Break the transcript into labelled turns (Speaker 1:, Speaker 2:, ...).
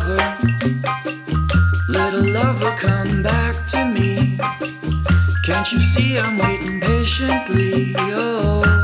Speaker 1: little lover, come back to me. Can't you see I'm waiting patiently? Oh.